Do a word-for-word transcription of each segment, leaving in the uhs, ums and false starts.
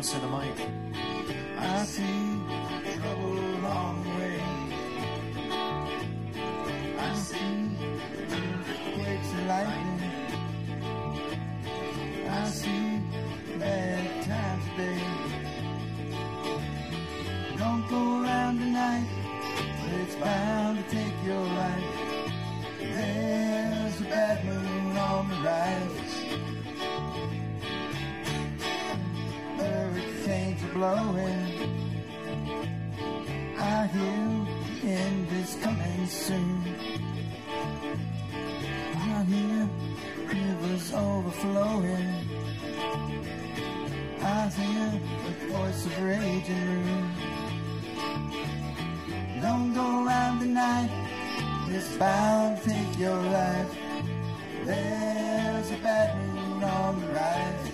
close to the mic. I see trouble along the way. I see earthquakes and lightning. I see bad times today. Don't go around tonight, but it's bound to take your life. There's a bad moon on the rise. Hurricanes are blowing. I hear the end is coming soon. I hear rivers overflowing. I hear the voice of rage and ruin. Don't go around tonight, it's bound to take your life. There's a bad moon on the rise.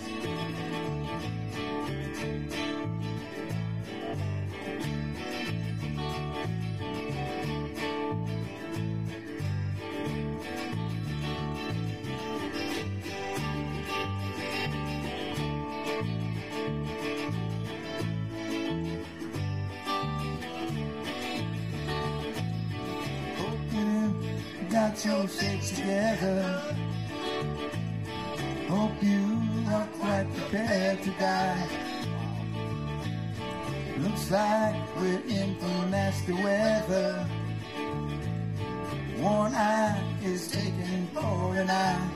Got your shakes together. Hope you are quite prepared to die. Looks like we're in for nasty weather. One eye is taken for an eye.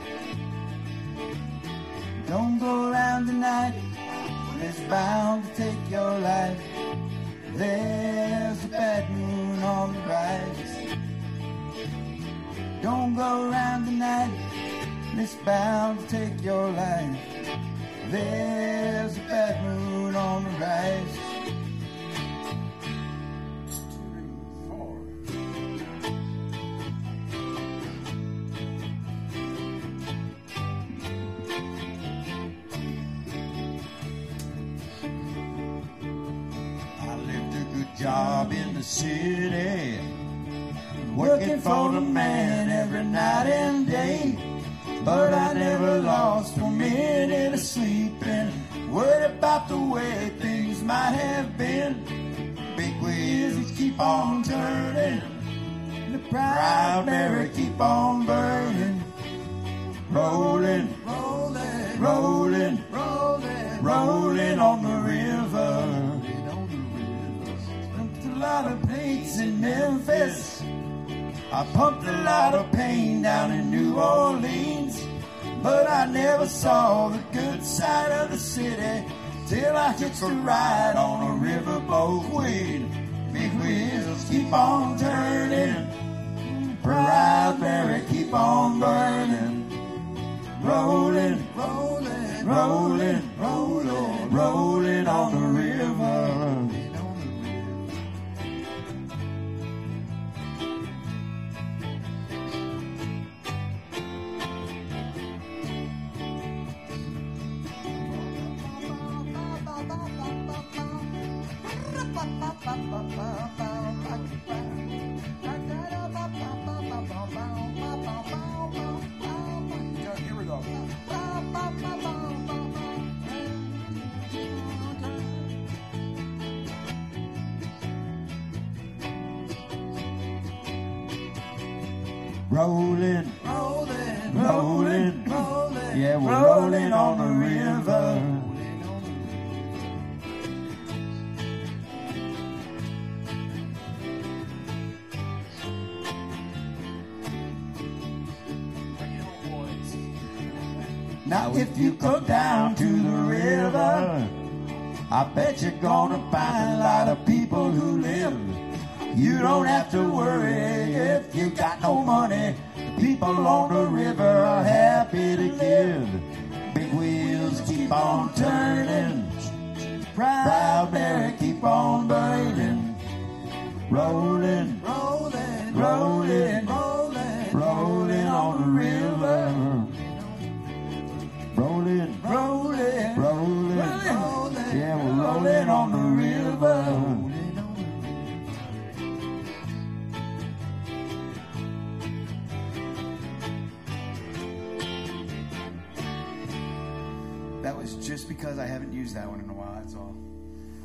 Don't go around tonight, it's bound to take your life. There's a bad moon on the rise. Don't go around tonight, it's bound to take your life. There's a bad moon on the rise. Three, four. I lived a good job in the city, working for the man every night and day. But I never lost a minute of sleeping, worried about the way things might have been. Big wheels keep on turning, the proud Mary keep on burning. Rolling, rolling, rolling, rolling, rolling on the river. Pumped a lot of plates in Memphis, I pumped a lot of pain down in New Orleans, but I never saw the good side of the city till I hitched a ride on a riverboat wheel. Big wheels keep on turning, proud Mary keep on burning. Rolling, rolling, rolling, rolling, rolling on the river. Here we go. Rolling, rolling, rolling, rolling. Yeah, we're rolling on the river. Now if you come down to the river, I bet you're gonna find a lot of people who live. You don't have to worry if you got no money. The people on the river are happy to give. Big wheels keep on turning, proud Mary keep on burning. Rolling, rolling, rolling, rolling, rolling on the river. Rolling, rolling, rolling, rolling, yeah, we're rolling on the river. That was It's just because I haven't used that one in a while, that's all.